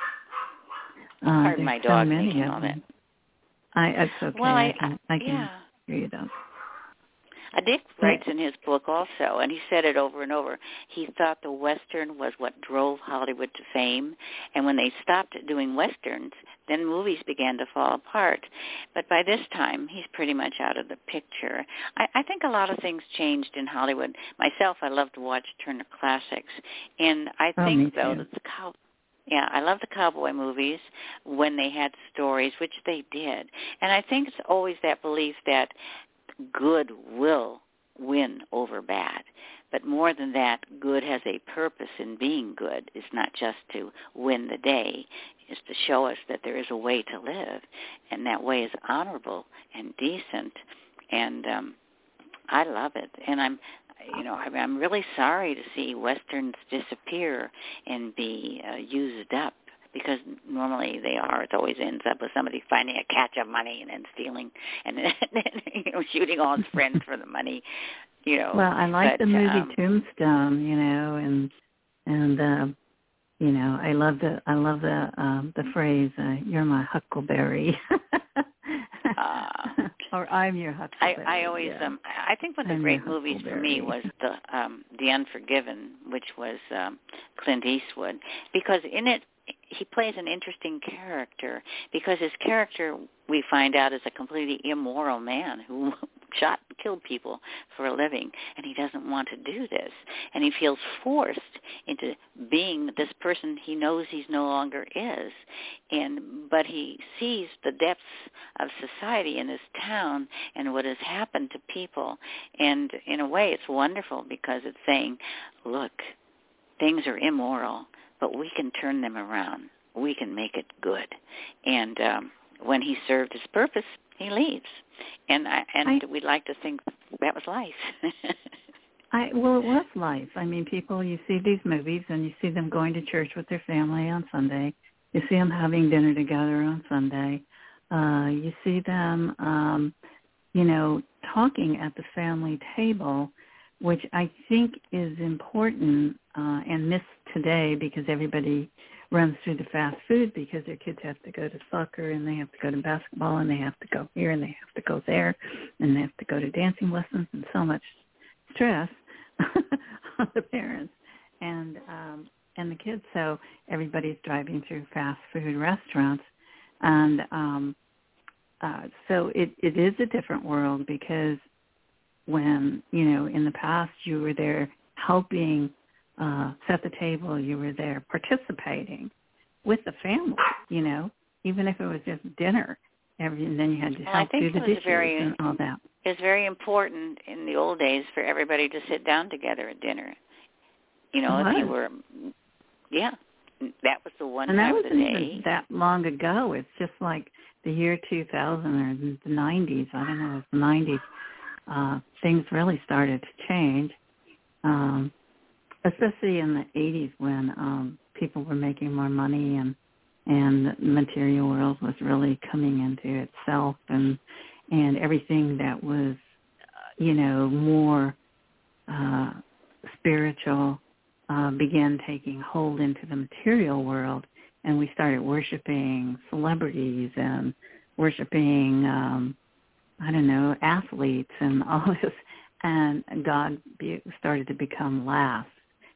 Uh, Pardon my so dog many making of all them. that. I it's okay. Well, I, I can I can yeah. hear you though. Uh, Dick writes in his book also, and he said it over and over, he thought the Western was what drove Hollywood to fame, and when they stopped doing Westerns, then movies began to fall apart. But by this time, he's pretty much out of the picture. I, I think a lot of things changed in Hollywood. Myself, I love to watch Turner Classics, and I Oh, think, me though, too. that the cow... Yeah, I love the cowboy movies when they had stories, which they did. And I think it's always that belief that good will win over bad. But more than that, good has a purpose in being good. It's not just to win the day. It's to show us that there is a way to live, and that way is honorable and decent. And um, I love it. And I'm, you know, I'm really sorry to see Westerns disappear and be uh, used up, because normally they are. It always ends up with somebody finding a catch of money and then stealing and then, you know, shooting all his friends for the money. You know. Well, I like but, the movie um, Tombstone, you know, and and uh, you know, I love the I love the um, the phrase uh, "You're my huckleberry," uh, or "I'm your huckleberry." I, I always yeah. um I think one of the I'm great your movies for me was the um The Unforgiven, which was um Clint Eastwood, because in it he plays an interesting character, because his character, we find out, is a completely immoral man who shot and killed people for a living, and he doesn't want to do this, and he feels forced into being this person he knows he's no longer is, and but he sees the depths of society in this town and what has happened to people, and in a way it's wonderful, because it's saying, look, things are immoral, but we can turn them around. We can make it good. And um, when he served his purpose, he leaves. And I, and I, we'd like to think that was life. I well, it was life. I mean, people, you see these movies and you see them going to church with their family on Sunday. You see them having dinner together on Sunday. Uh, you see them, um, you know, talking at the family table, which I think is important uh, and missed today, because everybody runs through the fast food because their kids have to go to soccer and they have to go to basketball and they have to go here and they have to go there and they have to go to dancing lessons, and so much stress on the parents and um, and the kids. So everybody's driving through fast food restaurants, and um, uh, so it, it is a different world, because when, you know, in the past you were there helping uh, set the table. You were there participating with the family, you know, even if it was just dinner. Every, and then you had to well, help I think do the it was dishes very, and all that. It's very important in the old days for everybody to sit down together at dinner. You know, It if you was. were, yeah, that was the one and time that of the wasn't day. even that long ago. It's just like the year two thousand or the nineties. I don't know, it was the nineties. Uh, things really started to change, um, especially in the eighties when um, people were making more money and and the material world was really coming into itself, and and everything that was, uh, you know, more uh, spiritual uh, began taking hold into the material world, and we started worshiping celebrities and worshiping, um, I don't know, athletes and all this, and God be, started to become last.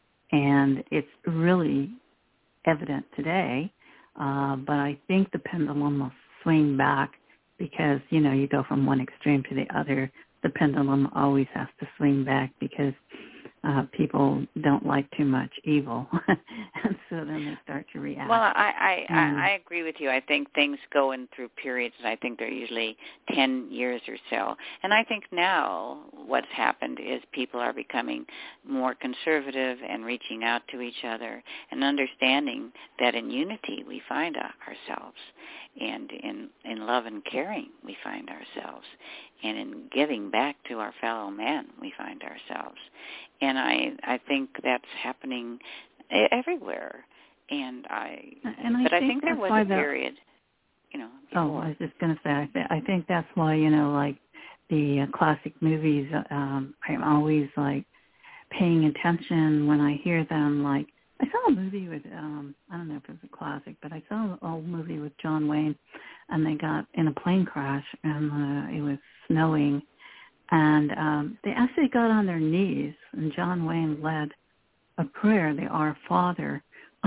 And it's really evident today, uh, but I think the pendulum will swing back because, you know, you go from one extreme to the other. The pendulum always has to swing back because uh, people don't like too much evil, and so then they start to react. Well, I I, Mm. I I agree with you. I think things go in through periods, and I think they're usually ten years or so. And I think now what's happened is people are becoming more conservative and reaching out to each other and understanding that in unity we find ourselves, and in, in love and caring we find ourselves, and in giving back to our fellow man we find ourselves. And I I think that's happening everywhere. And I, and I but think I think there that's was why a the, period, you know. Oh, before. I was just going to say, I, th- I think that's why, you know, like the uh, classic movies, um, I'm always like paying attention when I hear them. Like I saw a movie with, um, I don't know if it was a classic, but I saw an old movie with John Wayne, and they got in a plane crash, and uh, it was snowing, and um, they actually got on their knees, and John Wayne led a prayer, the Our Father,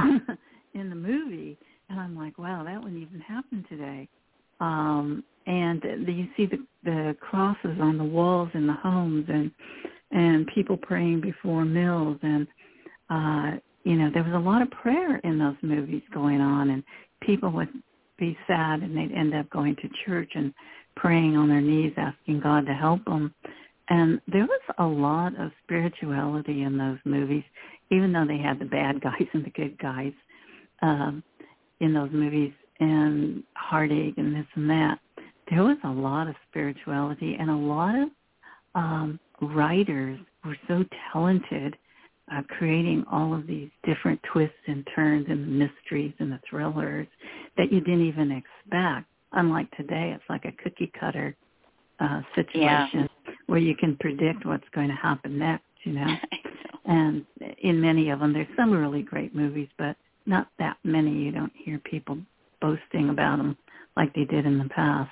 in the movie, and I'm like, wow, that wouldn't even happen today. Um, and the, you see the, the crosses on the walls in the homes, and and people praying before meals, and uh, you know, there was a lot of prayer in those movies going on, and people would be sad, and they'd end up going to church and praying on their knees, asking God to help them. And there was a lot of spirituality in those movies, even though they had the bad guys and the good guys um, in those movies, and heartache and this and that. There was a lot of spirituality, and a lot of um, writers were so talented uh, creating all of these different twists and turns and the mysteries and the thrillers that you didn't even expect. Unlike today, it's like a cookie cutter uh, situation yeah. where you can predict what's going to happen next, you know. And in many of them, there's some really great movies, but not that many. You don't hear people boasting about them like they did in the past.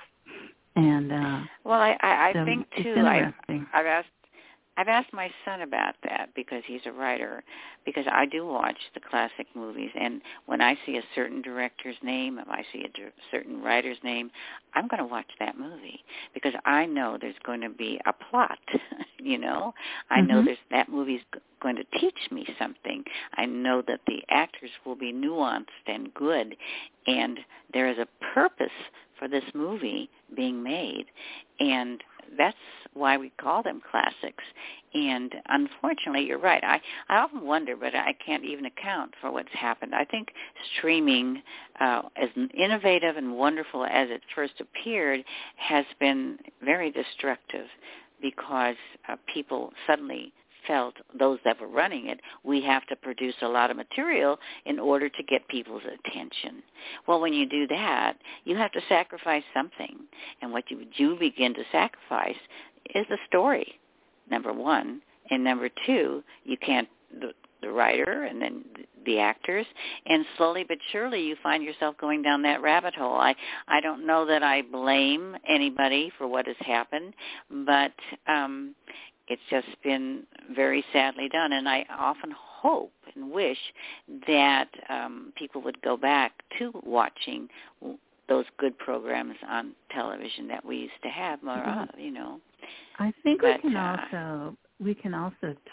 And uh, well, I, I, I so think too. I, I've asked, I've asked my son about that because he's a writer. Because I do watch the classic movies, and when I see a certain director's name, if I see a di- certain writer's name, I'm going to watch that movie because I know there's going to be a plot. You know, I mm-hmm. know there's that movie's going to teach me something. I know that the actors will be nuanced and good, and there is a purpose for this movie being made, and that's why we call them classics. And unfortunately, you're right. I, I often wonder, but I can't even account for what's happened. I think streaming, uh, as innovative and wonderful as it first appeared, has been very destructive because uh, people suddenly felt, those that were running it, we have to produce a lot of material in order to get people's attention. Well, when you do that, you have to sacrifice something. And what you do begin to sacrifice is the story, number one. And number two, you can't, the, the writer and then the actors, and slowly but surely you find yourself going down that rabbit hole. I, I don't know that I blame anybody for what has happened, but um, it's just been very sadly done, and I often hope and wish that um, people would go back to watching those good programs on television that we used to have more of, you know. I think but, we can uh, also we can also t-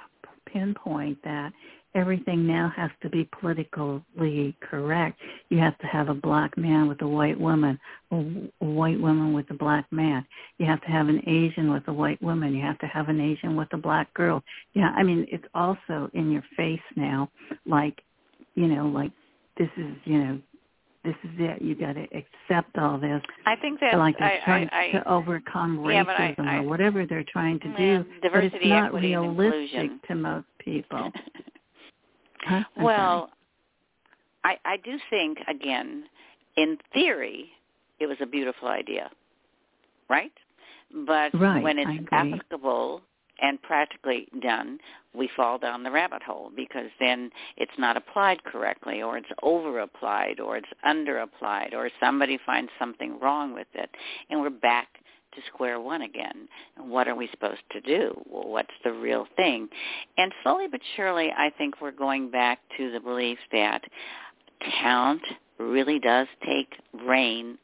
pinpoint that everything now has to be politically correct. You have to have a black man with a white woman, a white woman with a black man. You have to have an Asian with a white woman. You have to have an Asian with a black girl. Yeah, I mean, it's also in your face now, like, you know, like this is, you know, this is it. You got to accept all this. I think that like they're I, trying I, I, to overcome yeah, racism I, I, or whatever they're trying to yeah, do. diversity, but it's not equity, realistic to most people. Huh? Well, I, I do think, again, in theory, it was a beautiful idea, right? But right, when it's applicable and practically done, we fall down the rabbit hole because then it's not applied correctly, or it's over-applied, or it's under-applied, or somebody finds something wrong with it, and we're back to square one again. And what are we supposed to do? Well, what's the real thing? And slowly but surely, I think we're going back to the belief that talent really does take reign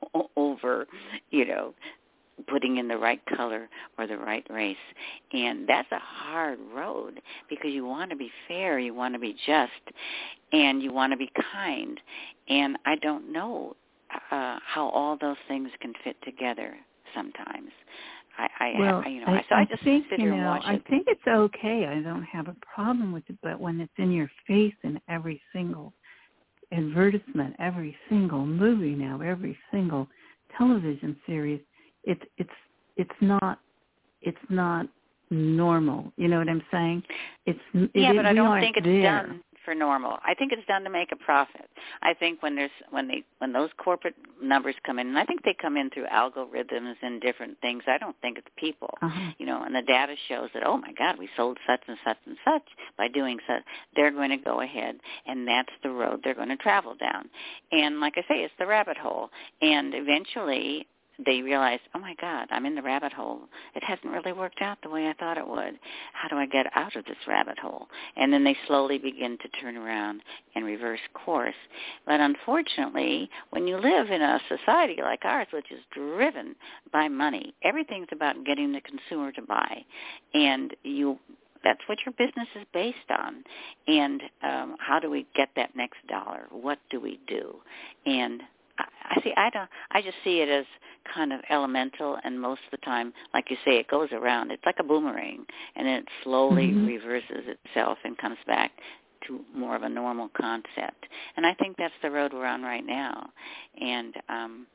over, you know, putting in the right color or the right race. And that's a hard road because you want to be fair, you want to be just, and you want to be kind. And I don't know uh, how all those things can fit together sometimes. I, I, well, I you know, I, so I, I just think, sit you here know, and watch I it. think it's okay. I don't have a problem with it, but when it's in your face in every single advertisement, every single movie now, every single television series, it's it's it's not it's not normal. You know what I'm saying? It's it, yeah, but it, I don't we think it's there. done for normal. I think it's done to make a profit. I think when there's when they when those corporate numbers come in, and I think they come in through algorithms and different things. I don't think it's people. Uh-huh. You know, and the data shows that, oh my God, we sold such and such and such by doing such. They're going to go ahead, and that's the road they're going to travel down. And like I say, it's the rabbit hole. And eventually they realize, oh my God, I'm in the rabbit hole. It hasn't really worked out the way I thought it would. How do I get out of this rabbit hole? And then they slowly begin to turn around and reverse course. But unfortunately, when you live in a society like ours, which is driven by money, everything's about getting the consumer to buy. And you that's what your business is based on. And um, how do we get that next dollar? What do we do? And I see. I don't. I just see it as kind of elemental, and most of the time, like you say, it goes around. It's like a boomerang, and then it slowly mm-hmm. reverses itself and comes back to more of a normal concept. And I think that's the road we're on right now. And um,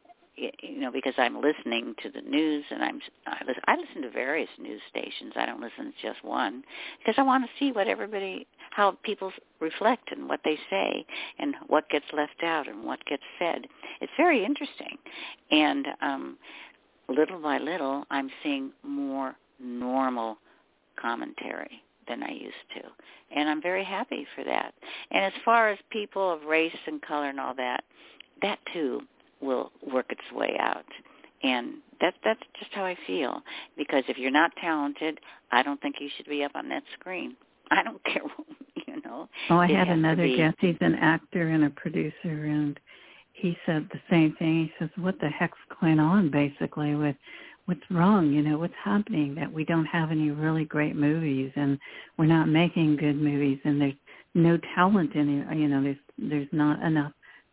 you know, because I'm listening to the news, and I'm I listen, I listen to various news stations. I don't listen to just one because I want to see what everybody, how people reflect and what they say, and what gets left out and what gets said. It's very interesting, and um, little by little, I'm seeing more normal commentary than I used to, and I'm very happy for that. And as far as people of race and color and all that, that too will work its way out. And that, that's just how I feel. Because if you're not talented, I don't think you should be up on that screen. I don't care, you know. Oh, I it had another be... guest. He's an actor and a producer, and he said the same thing. He says, what the heck's going on, basically, with what's wrong, you know, what's happening, that we don't have any really great movies, and we're not making good movies, and there's no talent in it. You know, there's there's not enough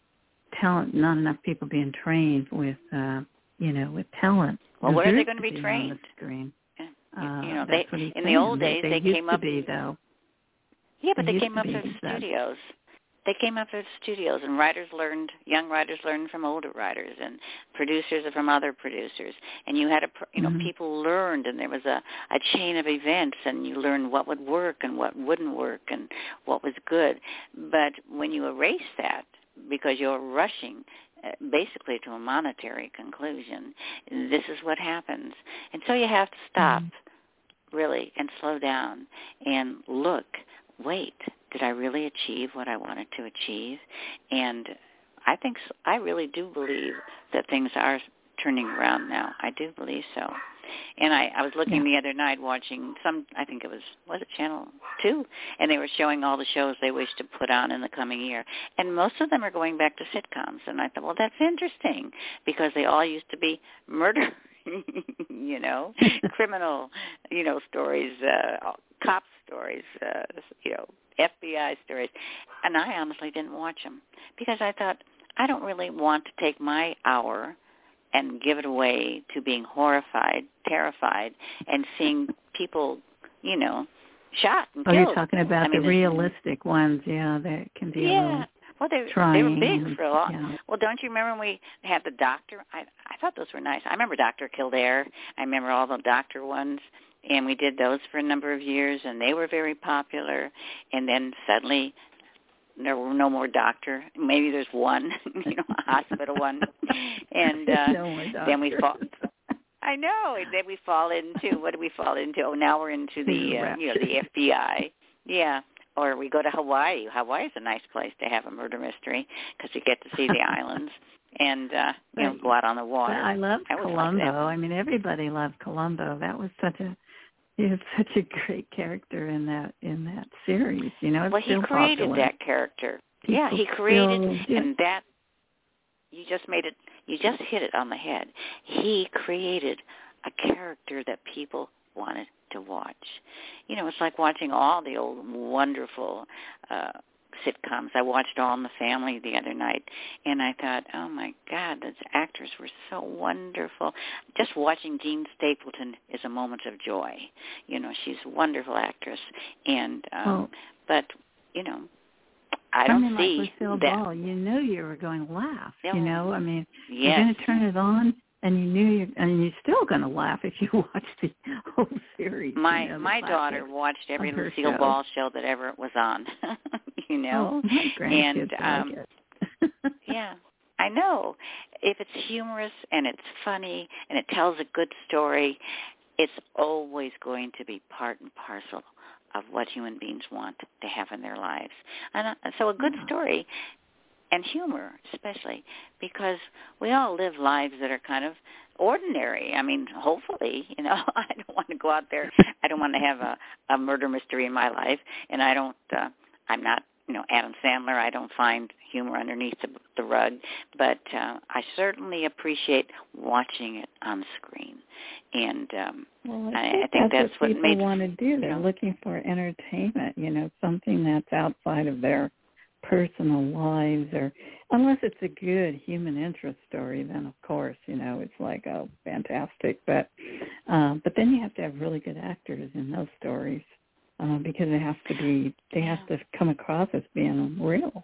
talent, not enough people being trained with, uh, you know, with talent. Well, where are they going to be to trained? On the screen. Uh, you know, they, in saying. the old they, days, they, they came up. To be, though. Yeah, but they, they came up through the studios. They came up through the studios, and writers learned, young writers learned from older writers, and producers from other producers. And you had a, you know, mm-hmm. people learned, and there was a, a chain of events, and you learned what would work and what wouldn't work and what was good. But when you erase that, because you're rushing basically to a monetary conclusion, this is what happens. And so you have to stop, mm-hmm. really, and slow down and look, wait, did I really achieve what I wanted to achieve? And I think, I really do believe that things are turning around now. I do believe so. And I, I was looking yeah. the other night watching some, I think it was, was it Channel two? And they were showing all the shows they wish to put on in the coming year. And most of them are going back to sitcoms. And I thought, well, that's interesting because they all used to be murder, you know, criminal, you know, stories, uh, cop stories, uh, you know, F B I stories. And I honestly didn't watch them because I thought, I don't really want to take my hour and give it away to being horrified, terrified, and seeing people, you know, shot and oh, killed. You're talking about I mean, the realistic ones, yeah, that can be yeah. a little Well, they, trying. they were big and, for a long. Yeah. Well, don't you remember when we had the doctor? I I thought those were nice. I remember Doctor Kildare. I remember all the doctor ones, and we did those for a number of years, and they were very popular. And then suddenly there were no more doctor. Maybe there's one, you know, a hospital one, and uh, no more then we fall. I know. And then we fall into what do we fall into? Oh, now we're into the uh, you know the F B I. Yeah. Or we go to Hawaii. Hawaii is a nice place to have a murder mystery because you get to see the islands and uh, you know go out on the water. I love Columbo. I mean, everybody loved Columbo. That was such a he was such a great character in that in that series. You know, it's well, he still created popular. that character. People yeah, he created, still, and that you just made it. You just hit it on the head. He created a character that people wanted to watch. You know, it's like watching all the old wonderful uh, sitcoms. I watched All in the Family the other night, and I thought, oh, my God, those actors were so wonderful. Just watching Jean Stapleton is a moment of joy. You know, she's a wonderful actress. And um, oh. But, you know, I don't I mean, see like Lucille that. Ball, you knew you were going to laugh. Yeah. You know, I mean, yes. you're going to turn it on, and you knew you and you're still going to laugh if you watch the whole series. My you know, my daughter watched every Lucille show. Ball show that ever was on. you know, oh, my grandkids and um, like it. yeah, I know. If it's humorous and it's funny and it tells a good story, it's always going to be part and parcel of what human beings want to have in their lives. And uh, so a good yeah. story and humor especially, because we all live lives that are kind of ordinary. I mean, hopefully, you know, I don't want to go out there. I don't want to have a, a murder mystery in my life, and I don't, uh, I'm not, you know, Adam Sandler. I don't find humor underneath the, the rug, but uh, I certainly appreciate watching it on screen. And um, well, I, I, think I think that's, that's what, what people made want to do. They're you know, looking for entertainment, you know, something that's outside of their personal lives, or unless it's a good human interest story, then of course, you know, it's like, oh, fantastic. But um, but then you have to have really good actors in those stories uh, because it has to be, they have to come across as being real.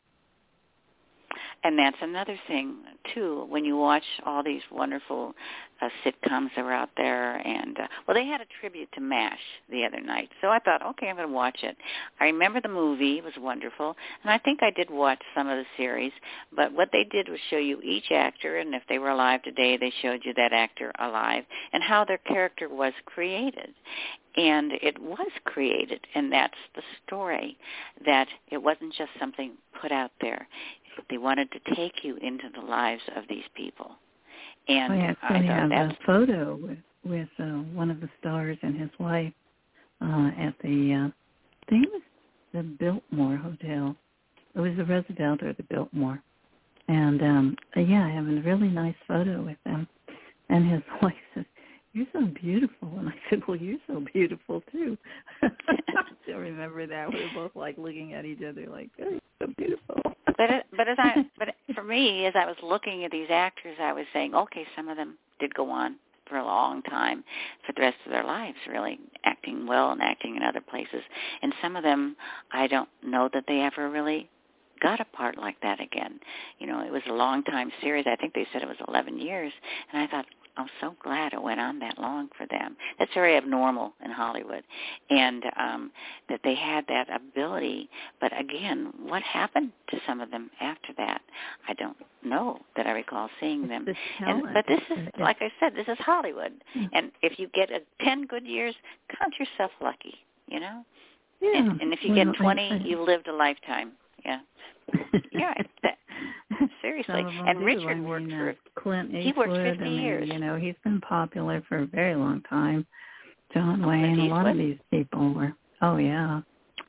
And that's another thing, too, when you watch all these wonderful uh, sitcoms that are out there. And, uh, well, they had a tribute to MASH the other night. So I thought, okay, I'm going to watch it. I remember the movie. It was wonderful. And I think I did watch some of the series. But what they did was show you each actor, and if they were alive today, they showed you that actor alive and how their character was created. And it was created, and that's the story, that it wasn't just something put out there. They wanted to take you into the lives of these people. And I actually I have that's, a photo with, with uh, one of the stars and his wife uh, at the, uh, I think it was the Biltmore Hotel. It was the Roosevelt or the Biltmore. And, um, yeah, I have a really nice photo with them. And his wife says, "You're so beautiful." And I said, "Well, you're so beautiful, too." I still remember that. We were both, like, looking at each other like, "Oh, you're so beautiful." But it, but as I but for me, as I was looking at these actors, I was saying, okay, some of them did go on for a long time, for the rest of their lives, really acting well and acting in other places. And some of them, I don't know that they ever really got a part like that again. You know, it was a long time series. I think they said it was eleven years, and I thought, I'm so glad it went on that long for them. That's very abnormal in Hollywood, and um, that they had that ability. But again, what happened to some of them after that? I don't know that I recall seeing them. And, but this is, like I said, this is Hollywood. And if you get a, ten good years, count yourself lucky, you know? Yeah. And, and if you well, get twenty, I, I, you lived a lifetime. Yeah. Yeah. That, seriously. And do. Richard I mean, worked uh, for Clint Eastwood. He worked fifty I mean, years. You know, he's been popular for a very long time. John Wayne, Clint a lot of Eastwood? these people were. Oh yeah.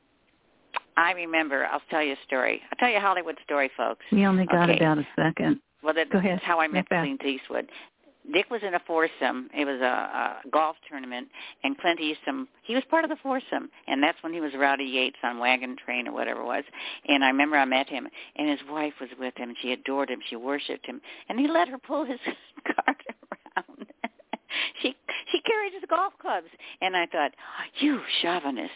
I remember. I'll tell you a story. I'll tell you a Hollywood story, folks. We only got okay. about a second. Well, that, Go ahead. that's how I met Go Clint Eastwood. Dick was in a foursome. It was a, a golf tournament, and Clint Eastman, he was part of the foursome, and that's when he was Rowdy Yates on Wagon Train or whatever it was. And I remember I met him, and his wife was with him. She adored him. She worshipped him, and he let her pull his cart around. she she carried his golf clubs, and I thought, you chauvinist.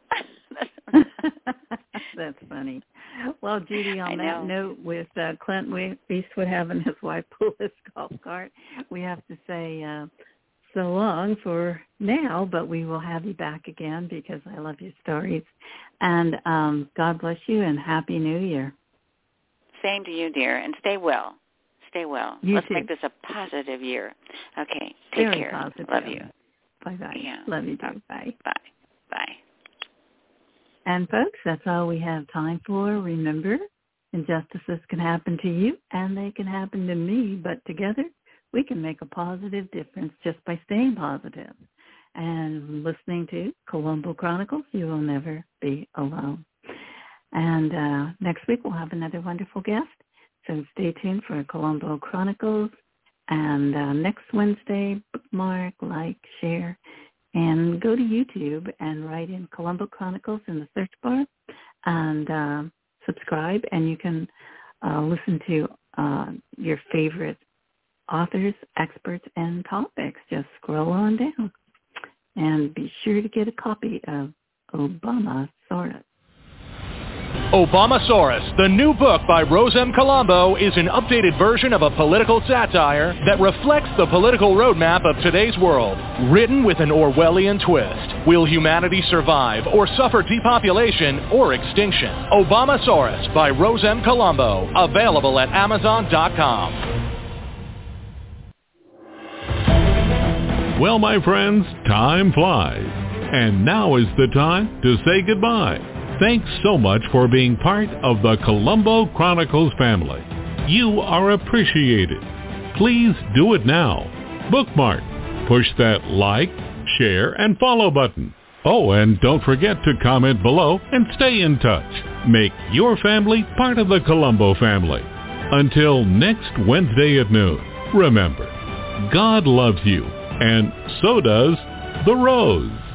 That's funny. Well, Judy, on I that know. note, with uh, Clint Eastwood having his wife pull his golf cart, we have to say uh, so long for now, but we will have you back again because I love your stories. And um, God bless you and Happy New Year. Same to you, dear, and stay well. Stay well. You Let's too. make this a positive year. Okay, take Very care. positive. Love you. Bye-bye. Yeah. Love you too. Bye. Bye. Bye. And folks, that's all we have time for. Remember, injustices can happen to you and they can happen to me, but together we can make a positive difference just by staying positive. And listening to Colombo Chronicles, you will never be alone. And uh, next week we'll have another wonderful guest, so stay tuned for Colombo Chronicles. And uh, next Wednesday, bookmark, like, share, and go to YouTube and write in Colombo Chronicles in the search bar and uh, subscribe, and you can uh, listen to uh, your favorite authors, experts, and topics. Just scroll on down. And be sure to get a copy of Obamasaurus. Obamasaurus, the new book by Rose M. Colombo, is an updated version of a political satire that reflects the political roadmap of today's world. Written with an Orwellian twist. Will humanity survive or suffer depopulation or extinction? Obamasaurus by Rose M. Colombo. Available at Amazon dot com. Well, my friends, time flies. And now is the time to say goodbye. Thanks so much for being part of the Colombo Chronicles family. You are appreciated. Please do it now. Bookmark. Push that like, share, and follow button. Oh, and don't forget to comment below and stay in touch. Make your family part of the Colombo family. Until next Wednesday at noon, remember, God loves you, and so does the rose.